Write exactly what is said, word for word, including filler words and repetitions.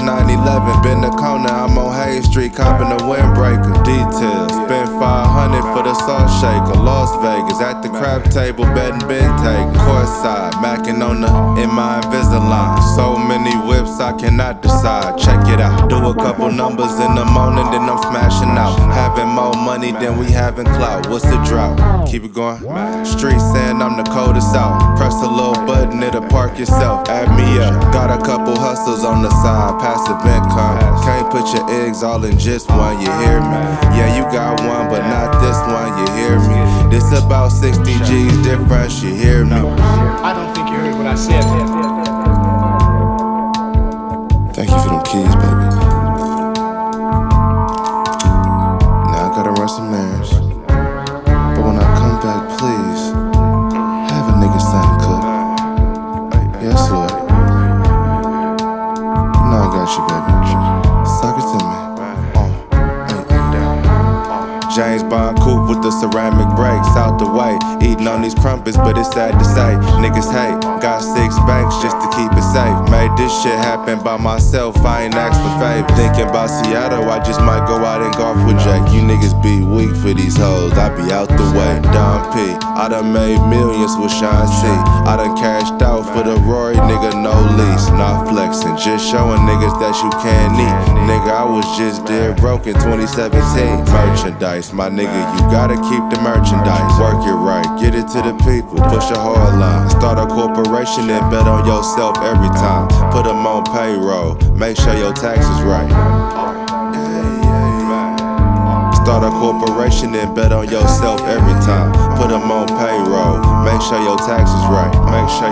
nine eleven. Been the corner, I'm on Hayes Street, copping a windbreaker. Details, spent five hundred for the salt shaker. Las Vegas, at the crab table, betting Ben take. Courtside, macking on the in my Invisalign. So many whips, I cannot decide. Check it out. Do a couple numbers in the morning, then I'm smashing out. Having more money than we having clout. What's the drought? Keep it going. Street saying I'm the coldest out. Press a little button, it'll park yourself. Add me up. Got a couple hustles on the side, passive income. Can't put your eggs all in just one, you hear me? Yeah, you got one, but not this one, you hear me? This about sixty G's difference, you hear me? I don't think you heard what I said. Thank you for them keys, baby. Now I gotta run some errands. But when I come back, please have a nigga something cook. Yes, Lord. No, I got you, baby. Suck it to me. James Bond coupe with the ceramic brakes out the way. Eating on these crumpets, but it's sad to say niggas hate. Got six banks just to keep it safe. Made this shit happen by myself, I ain't asked for favor. Thinking about Seattle, I just might go out and golf with Jake. You niggas be weak for these hoes, I be out the way. Don P, I done made millions with Sean C. I done cashed out for the Rory, nigga, no lease. Not flexing, just showing niggas that you can't eat. Nigga, I was just dead broke in twenty seventeen. Merchandise, my nigga, you gotta keep the merchandise. Work it right, get it to the people, push a hard line. Start a corporation and bet on yourself every time. Put them on payroll, make sure your taxes right. Start a corporation and bet on yourself every time. Put them on payroll, make sure your taxes right. Make sure